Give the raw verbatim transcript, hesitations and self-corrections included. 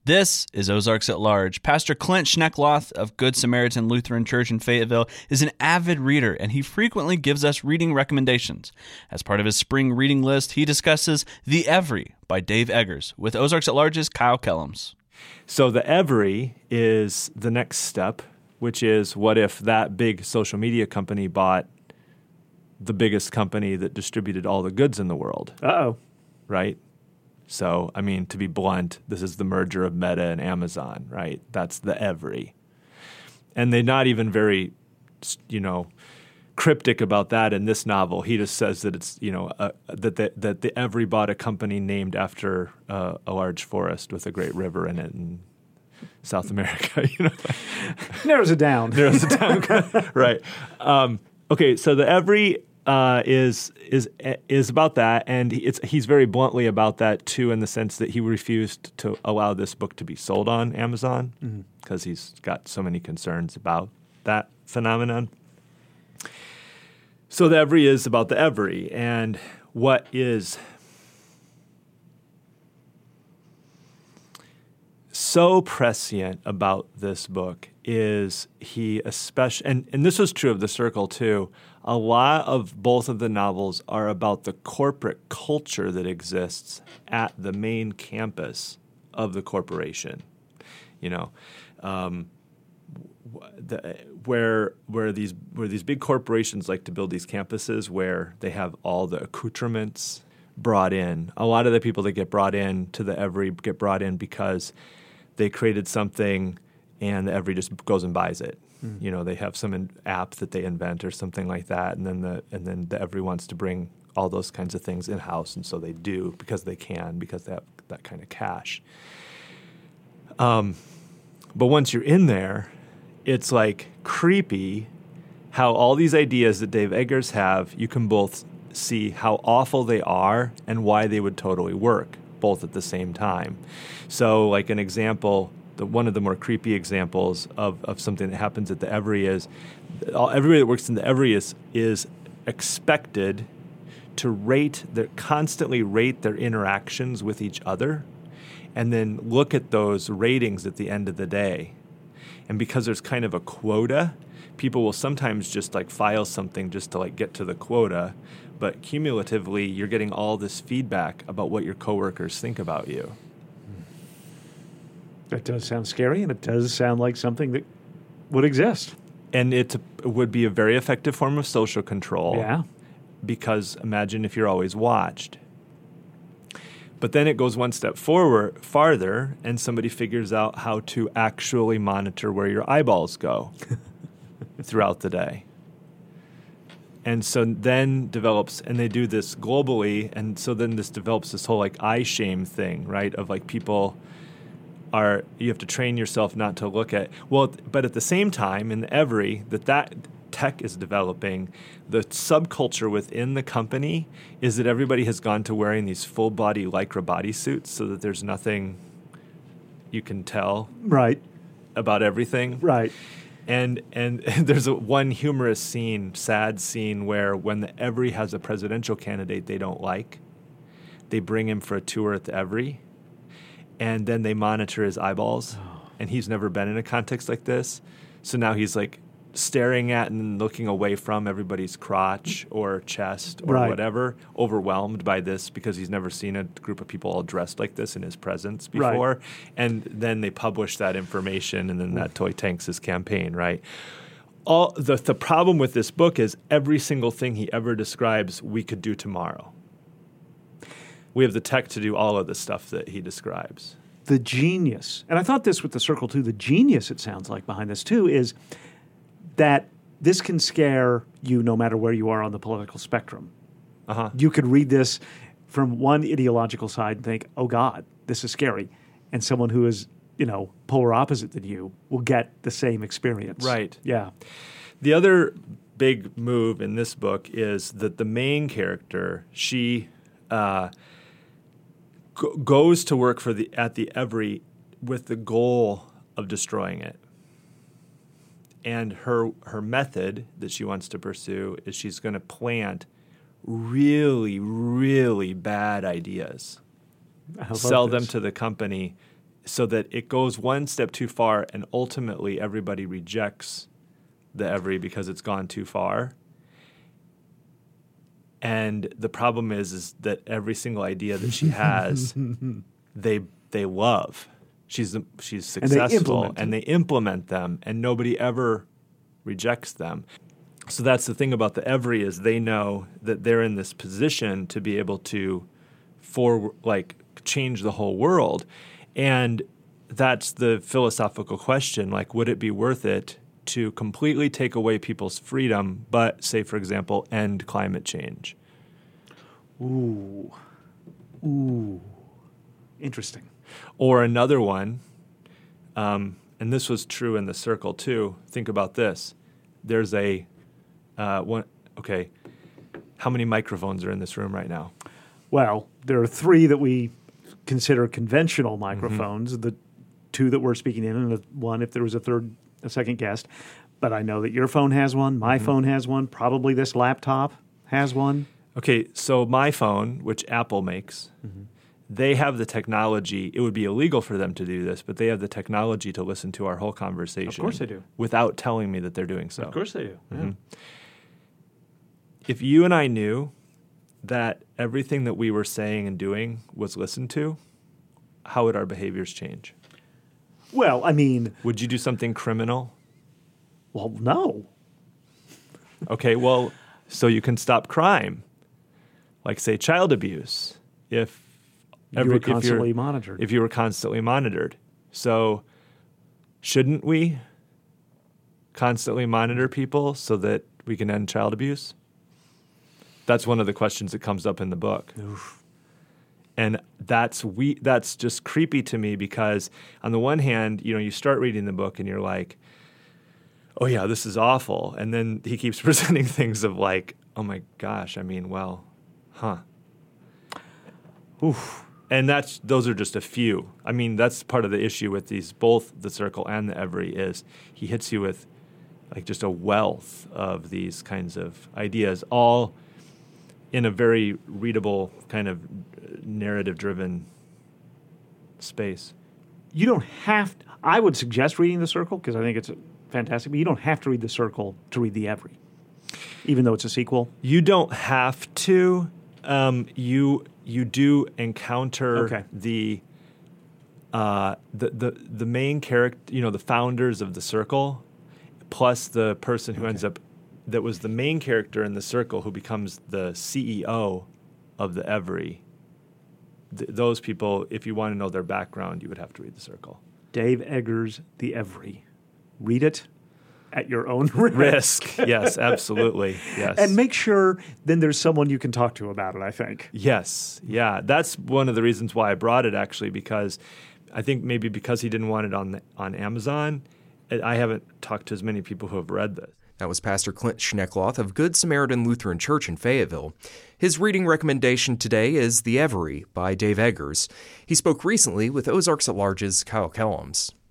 This is Ozarks at Large. Pastor Clint Schneckloth of Good Samaritan Lutheran Church in Fayetteville is an avid reader, and he frequently gives us reading recommendations. As part of his spring reading list, he discusses The Every by Dave Eggers with Ozarks at Large's Kyle Kellums. So the Every is the next step, which is what if that big social media company bought the biggest company that distributed all the goods in the world? Uh-oh. Right? So, I mean, to be blunt, this is the merger of Meta and Amazon, right? That's the Every. And they're not even very, you know, cryptic about that in this novel. He just says that it's, you know, uh, that the, that the Every bought a company named after uh, a large forest with a great river in it in South America, you know. Narrows it down. Narrows it down, right. Um, okay, so the Every... Uh, is is is about that, and it's he's very bluntly about that too, in the sense that he refused to allow this book to be sold on Amazon because mm-hmm. he's got so many concerns about that phenomenon. So the Every is about the Every, and what is so prescient about this book is he especially, and, and this was true of The Circle too, a lot of both of the novels are about the corporate culture that exists at the main campus of the corporation. You know, um, the, where where these where these big corporations like to build these campuses where they have all the accoutrements brought in. A lot of the people that get brought in to the Every get brought in because they created something and the Every just goes and buys it. Mm. You know, they have some in, app that they invent or something like that, and then the and then the Every wants to bring all those kinds of things in house, and so they do because they can, because they have that kind of cash. Um, but once you're in there, it's like creepy how all these ideas that Dave Eggers have, you can both see how awful they are and why they would totally work, both at the same time. So, like an example. The, one of the more creepy examples of, of something that happens at the Every is all, everybody that works in the Every is is expected to rate their constantly rate their interactions with each other, and then look at those ratings at the end of the day. And because there's kind of a quota, people will sometimes just like file something just to like get to the quota, but cumulatively you're getting all this feedback about what your coworkers think about you. That does sound scary, and it does sound like something that would exist. And it would be a very effective form of social control. Yeah. Because imagine if you're always watched. But then it goes one step forward, farther, and somebody figures out how to actually monitor where your eyeballs go throughout the day. And so then develops, and they do this globally, and so then this develops this whole like eye shame thing, right, of like people... Are you have to train yourself not to look at well, but at the same time in the Every that that tech is developing, the subculture within the company is that everybody has gone to wearing these full body Lycra bodysuits so that there's nothing you can tell right about everything. Right. And and there's a one humorous scene, sad scene where when the Every has a presidential candidate they don't like, they bring him for a tour at the Every. And then they monitor his eyeballs, oh. and he's never been in a context like this. So now he's like staring at and looking away from everybody's crotch or chest or right. whatever, overwhelmed by this because he's never seen a group of people all dressed like this in his presence before. Right. And then they publish that information, and then that toy tanks his campaign, right? All the the problem with this book is every single thing he ever describes we could do tomorrow. We have the tech to do all of the stuff that he describes. The genius, and I thought this with The Circle too, the genius it sounds like behind this too is that this can scare you no matter where you are on the political spectrum. Uh-huh. You could read this from one ideological side and think, oh God, this is scary. And someone who is, you know, polar opposite than you will get the same experience. Right. Yeah. The other big move in this book is that the main character, she... Uh, goes to work for the at the Every with the goal of destroying it. And her her method that she wants to pursue is she's going to plant really, really bad ideas, sell this. them to the company, so that it goes one step too far, and ultimately everybody rejects the every because it's gone too far. And the problem is, is that every single idea that she has, they they love. She's she's successful, and they, and they implement them, and nobody ever rejects them. So that's the thing about the every, is they know that they're in this position to be able to for like change the whole world. And that's the philosophical question, like, would it be worth it to completely take away people's freedom, but say, for example, end climate change? Ooh. Ooh. Interesting. Or another one, um, and this was true in the circle too. Think about this. There's a uh, one. Okay, how many microphones are in this room right now? Well, there are three that we consider conventional microphones. Mm-hmm. The two that we're speaking in, and the one if there was a third, a second guest. But I know that your phone has one. My mm-hmm. phone has one. Probably this laptop has one. Okay, so my phone, which Apple makes. Mm-hmm. They have the technology. It would be illegal for them to do this, but they have the technology to listen to our whole conversation. Of course they do. Without telling me that they're doing so. Of course they do. Mm-hmm. Yeah. If you and I knew that everything that we were saying and doing was listened to, how would our behaviors change? Well, I mean... Would you do something criminal? Well, no. Okay, well, so you can stop crime. Like, say, child abuse. If... Every, you were constantly if monitored. If you were constantly monitored. So shouldn't we constantly monitor people so that we can end child abuse? That's one of the questions that comes up in the book. Oof. And that's we that's just creepy to me, because on the one hand, you know, you start reading the book and you're like, oh yeah, this is awful. And then he keeps presenting things of like, oh my gosh, I mean, well, huh. Oof. And that's those are just a few. I mean, that's part of the issue with these, both the circle and the every, is he hits you with like just a wealth of these kinds of ideas, all in a very readable kind of narrative-driven space. You don't have to, I would suggest reading the circle because I think it's fantastic, but you don't have to read the circle to read the every, even though it's a sequel. You don't have to. Um, you you do encounter okay. the, uh, the the the main character, you know, the founders of the circle, plus the person who okay. ends up that was the main character in the circle who becomes the C E O of the every. Th- those people, if you want to know their background, you would have to read the circle. Dave Eggers, The Every. Read it at your own risk. Risk, yes, absolutely, yes. And make sure then there's someone you can talk to about it, I think. Yes, yeah. That's one of the reasons why I brought it, actually, because I think maybe because he didn't want it on the, on Amazon, I haven't talked to as many people who have read this. That was Pastor Clint Schneckloth of Good Samaritan Lutheran Church in Fayetteville. His reading recommendation today is The Every by Dave Eggers. He spoke recently with Ozarks at Large's Kyle Kellums.